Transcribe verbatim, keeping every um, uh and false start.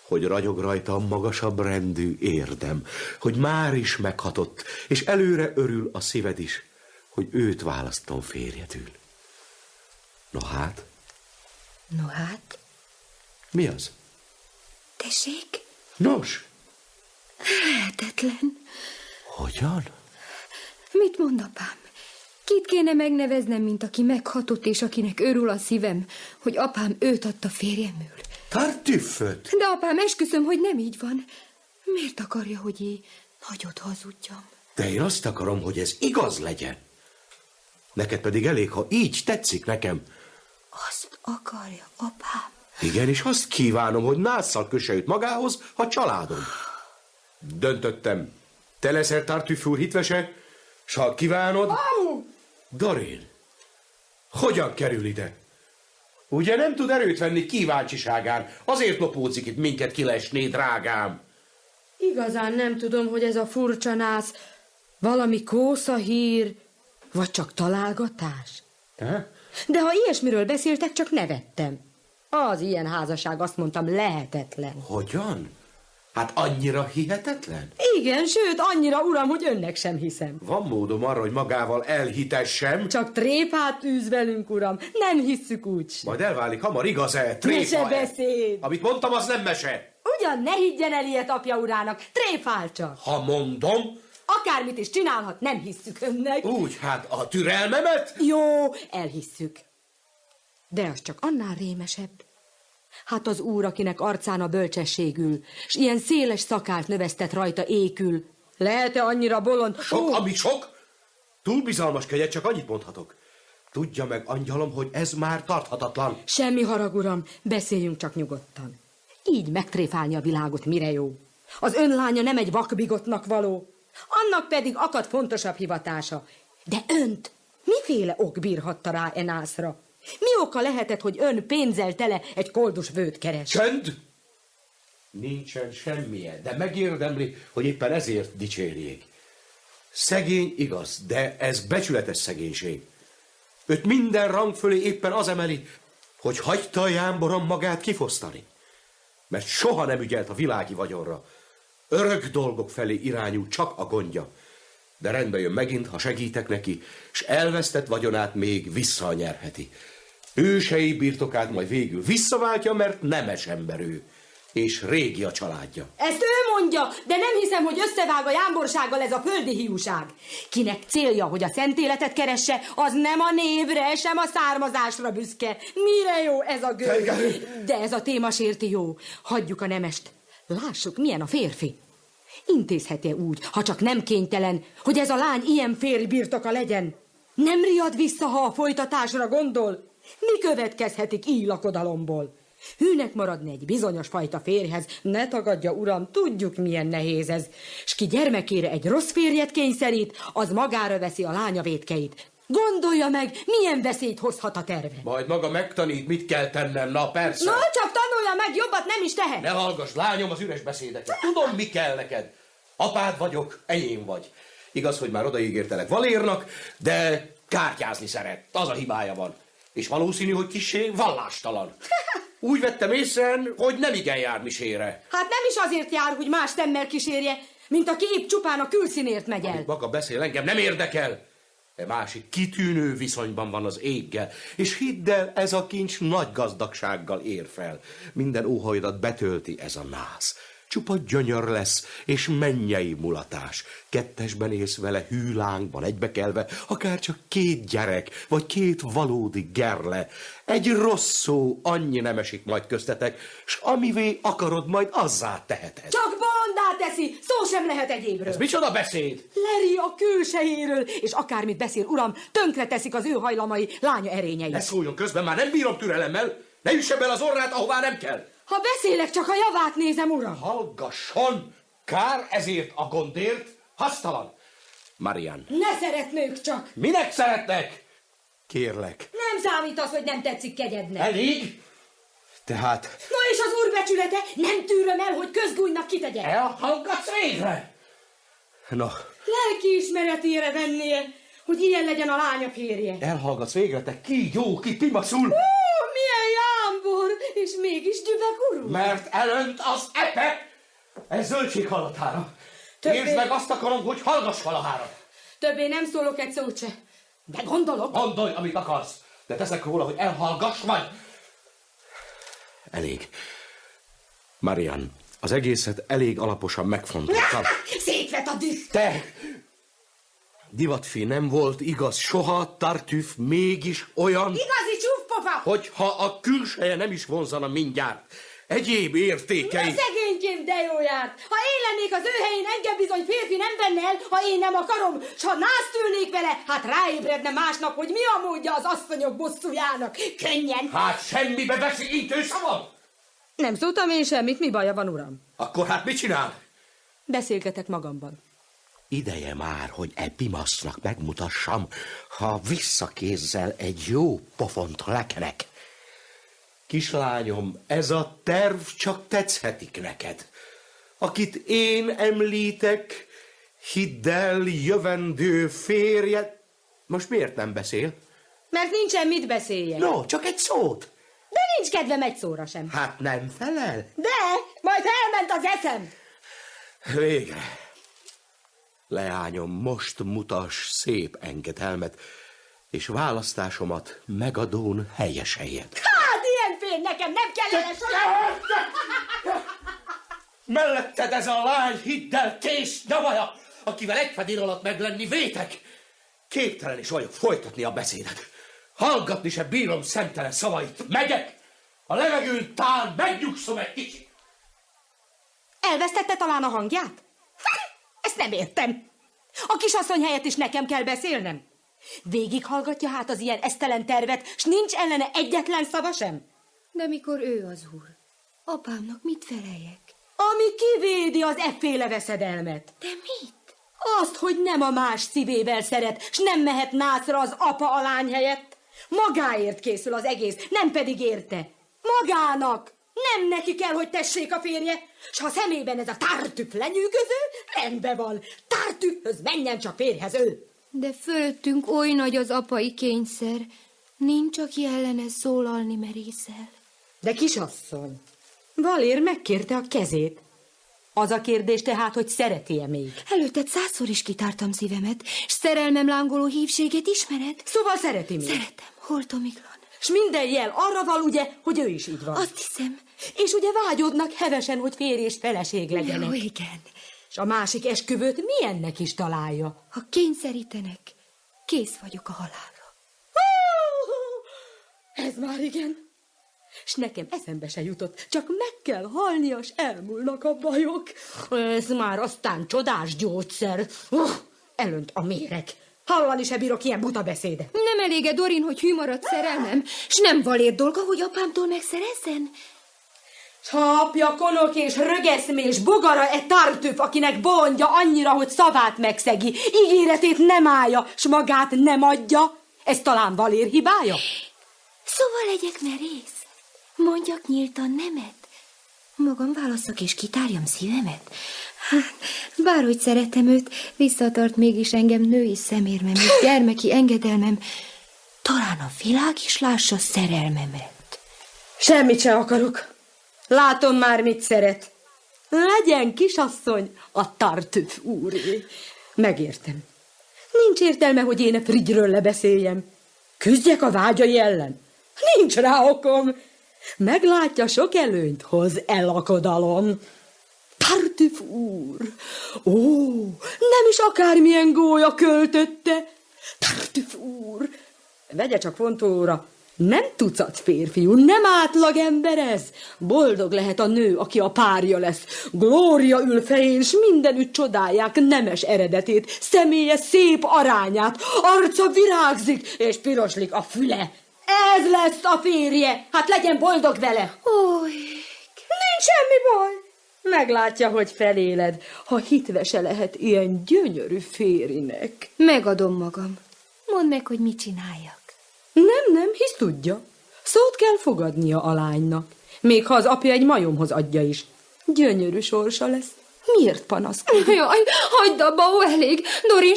hogy ragyog rajta a magasabb rendű érdem, hogy már is meghatott, és előre örül a szíved is, hogy őt választom férjedül. No hát? No hát? Mi az? Tessék? Nos? Lehetetlen. Hogyan? Mit mond apám? Kit kéne megneveznem, mint aki meghatott, és akinek örül a szívem, hogy apám őt adta férjemül? Tartüfföt! De apám, esküszöm, hogy nem így van. Miért akarja, hogy én nagyot hazudjam? De én azt akarom, hogy ez igaz legyen. Neked pedig elég, ha így tetszik nekem. Azt akarja, apám? Igen, és azt kívánom, hogy násszal kösse őt magához, ha családom. Döntöttem. Te leszel Tartüff úr hitvese, s ha kívánod... Au! Dorén, hogyan kerül ide? Ugye nem tud erőt venni kíváncsiságán, azért lopódzik itt minket kilesné, drágám. Igazán nem tudom, hogy ez a furcsa nász valami kósza hír, vagy csak találgatás. He? De ha ilyesmiről beszéltek, csak nevettem. Az ilyen házasság, azt mondtam, lehetetlen. Hogyan? Hát annyira hihetetlen? Igen, sőt, annyira, uram, hogy önnek sem hiszem. Van módom arra, hogy magával elhitessem. Csak trépát űz velünk, uram, nem hisszük úgy. Majd elválik hamar, igaz-e? Tréfa-e? Mesebeszéd. Amit mondtam, az nem mese. Ugyan ne higgyen el ilyet apja urának, tréfál csak. Ha mondom... Akármit is csinálhat, nem hisszük önnek. Úgy, hát a türelmemet? Jó, elhisszük. De az csak annál rémesebb. Hát az úr, akinek arcán a bölcsességül, s ilyen széles szakált növesztett rajta ékül. Lehet-e annyira bolond? Sok, Ó! ami sok? Túl bizalmaskedj, csak annyit mondhatok. Tudja meg, angyalom, hogy ez már tarthatatlan. Semmi harag, uram, beszéljünk csak nyugodtan. Így megtréfálni a világot mire jó? Az önlánya nem egy vakbigotnak való, annak pedig akad fontosabb hivatása. De önt miféle ok bírhatta rá e nászra? Mi oka lehetett, hogy ön pénzzel tele egy koldus vőt keres? Csönd! Nincsen semmilyen, de megérdemli, hogy éppen ezért dicsérjék. Szegény igaz, de ez becsületes szegénység. Őt minden rang fölé éppen az emeli, hogy hagyta a jámboron magát kifosztani. Mert soha nem ügyelt a világi vagyonra. Örök dolgok felé irányul csak a gondja. De rendbe jön megint, ha segítek neki, s elvesztett vagyonát még visszanyerheti. Ősei birtokát majd végül visszaváltja, mert nemes ember ő, és régi a családja. Ezt ő mondja, de nem hiszem, hogy összevág a jámborsággal ez a földi hiúság. Kinek célja, hogy a szent életet keresse, az nem a névre, sem a származásra büszke. Mire jó ez a gő? De ez a téma sérti jó. Hagyjuk a nemest. Lássuk, milyen a férfi. Intézhet-e úgy, ha csak nem kénytelen, hogy ez a lány ilyen férj birtoka legyen? Nem riad vissza, ha a folytatásra gondol? Mi következhetik így lakodalomból? Hűnek maradni egy bizonyos fajta férjhez, ne tagadja, uram, tudjuk, milyen nehéz ez. S ki gyermekére egy rossz férjet kényszerít, az magára veszi a lánya vétkeit. Gondolja meg, milyen veszélyt hozhat a terve. Majd maga megtanít, mit kell tennem, na persze. Na, csak tanulja meg, jobbat nem is tehet. Ne hallgass, lányom, az üres beszédeket. Tudom, mi kell neked. Apád vagyok, enyém vagy. Igaz, hogy már odaígértelek valérnak, de kártyázni szeret. Az a hibája van. És valószínű, hogy kissé vallástalan. Úgy vettem észre, hogy nem igen jár misére. Hát nem is azért jár, hogy más szemmel kísérje, mint aki épp csupán a külszínért megy el. Amit maga beszél, engem nem érdekel. E másik kitűnő viszonyban van az éggel, és hidd el, ez a kincs nagy gazdagsággal ér fel. Minden óhajdat betölti ez a nász. Csupa gyönyör lesz, és mennyei mulatás. Kettesben élsz vele hűlángban egybekelve, akár csak két gyerek, vagy két valódi gerle. Egy rossz szó annyi nem esik majd köztetek, s amivé akarod, majd azzá teheted. Csak bolondá teszi, szó sem lehet egyébről. Ez micsoda beszéd? Leri a külsejéről, és akármit beszél, uram, tönkre teszik az ő hajlamai, lánya erényei. Ne szóljon közben, már nem bírom türelemmel, ne üsse bele az orrát, ahová nem kell. Ha beszélek, csak a javát nézem, uram. Hallgasson! Kár ezért a gondért, hasztalan. Marian. Ne szeretnők csak. Minek szeretnek? Kérlek. Nem számít az, hogy nem tetszik kegyednek. Elég? Tehát... No és az úr becsülete? Nem tűröm el, hogy közgújnak kitegye. Elhallgatsz végre? No. Lelki ismeretére vennie, hogy ilyen legyen a lánya férje. Elhallgatsz végre, te kígyó, ki pimaszul. Ó, milyen jámbor! Jámbor, és mégis Dübek Mert elönt az epe! Ez zöldség hallatára. Többé... Értsd meg, azt akarom, hogy hallgass valahára. Többé nem szólok egy szót se. De gondolok. Gondolj, amit akarsz. De teszek róla, hogy elhallgass majd. Elég. Marian, az egészet elég alaposan megfontoltam. Szétvet a düh. Te! Divatfi, nem volt igaz soha, Tartüf mégis olyan... Igazi csúfpofa! Hogyha a külseje nem is vonzana mindjárt. Egyéb értékei... Na szegénykém, de jó járt! Ha én lennék az ő helyén, engem bizony férfi nem venne el, ha én nem akarom, s ha nászt ülnék vele, hát ráébredne másnap, hogy mi a módja az asszonyok bosszújának. Könnyen! Hát semmibe veszi intő szavam! Nem szóltam én semmit, mi baja van, uram? Akkor hát mit csinál? Beszélgetek magamban. Ideje már, hogy e Pimasznak megmutassam, ha visszakézzel egy jó pofont lekenek. Kislányom, ez a terv csak tetszetik neked. Akit én említek, hidd el, jövendő férje... Most miért nem beszél? Mert nincsen mit beszéljek. No, csak egy szót. De nincs kedvem egy szóra sem. Hát nem felel? De, majd elment az eszem. Végre. Leányom, most mutass szép engedelmet, és választásomat megadón helyeseljed. Hát, ilyen férj nekem nem kellene során. Melletted ez a lány, hidd el, kész nyavaja, akivel egy fedél alatt meglenni vétek. Képtelen is vagyok folytatni a beszédet. Hallgatni se bírom szemtelen szavait. Megyek! A levegőn tán megnyugszom egy kicsit. Elvesztette talán a hangját? Ezt nem értem. A kisasszony helyett is nekem kell beszélnem. Végighallgatja hát az ilyen esztelen tervet, s nincs ellene egyetlen szava sem? De mikor ő az úr, apámnak mit feleljek? Ami kivédi az efféle veszedelmet. De mit? Azt, hogy nem a más szívével szeret, s nem mehet nászra az apa a lány helyett. Magáért készül az egész, nem pedig érte. Magának. Nem neki kell, hogy tessék a férje, s ha szemében ez a Tartüf lenyűgöző, rendben van. Tartüfhöz menjen csak férjhez ő. De fölöttünk oly nagy az apai kényszer, nincs, aki ellene szólalni merészel. De kisasszony, Valér megkérte a kezét. Az a kérdés tehát, hogy szereti-e még? Előtted százszor is kitártam szívemet, s szerelmem lángoló hívségét ismered? Szóval szereti még? Szeretem, holtomiglan. S minden jel arra val, ugye, hogy ő is így van. Azt hiszem. És ugye vágyódnak hevesen, hogy férj és feleség legyenek. Jó, igen. És a másik esküvőt milyennek is találja? Ha kényszerítenek, kész vagyok a halálra. Ez már igen. S nekem eszembe se jutott, csak meg kell halnia, s elmúlnak a bajok. Ez már aztán csodás gyógyszer. Uh, elönt a méreg. Hallani se bírok ilyen buta beszédet. Nem elége, Dorin, hogy hű maradt szerelmem, s nem Valér dolga, hogy apámtól megszerezzen? S ha apja konok és rögeszmés bogara e Tartüf, akinek bolondja annyira, hogy szavát megszegi, ígéretét nem állja, s magát nem adja, ez talán Valér hibája? Szóval legyek merész. Mondjak nyíltan nemet. Magam válasszak és kitárjam szívemet. Hát, bárhogy szeretem őt, visszatart mégis engem női szemérmem és gyermeki engedelmem. Talán a világ is lássa szerelmemet. Semmit se akarok. Látom már, mit szeret. Legyen, kisasszony, a Tartüf úré. Megértem. Nincs értelme, hogy én a Frigyről lebeszéljem. Küzdjek a vágyai ellen. Nincs rá okom. Meglátja, sok előnyt hoz elakodalom. Tartüf úr! Ó, nem is akármilyen gólya költötte. Tartüf úr! Vegye csak fontolóra, nem tucat férfiú, nem átlag ember ez. Boldog lehet a nő, aki a párja lesz. Glória ül fején, s mindenütt csodálják nemes eredetét, személye szép arányát, arca virágzik, és piroslik a füle. Ez lesz a férje, hát legyen boldog vele. Oly! Nincs semmi baj. Meglátja, hogy feléled, ha hitve se lehet ilyen gyönyörű férinek. Megadom magam. Mondd meg, hogy mit csináljak. Nem, nem, hisz tudja. Szót kell fogadnia a lánynak. Még ha az apja egy majomhoz adja is. Gyönyörű sorsa lesz. Miért panaszkodik? Jaj, hagyd abba, ó, elég. Dorin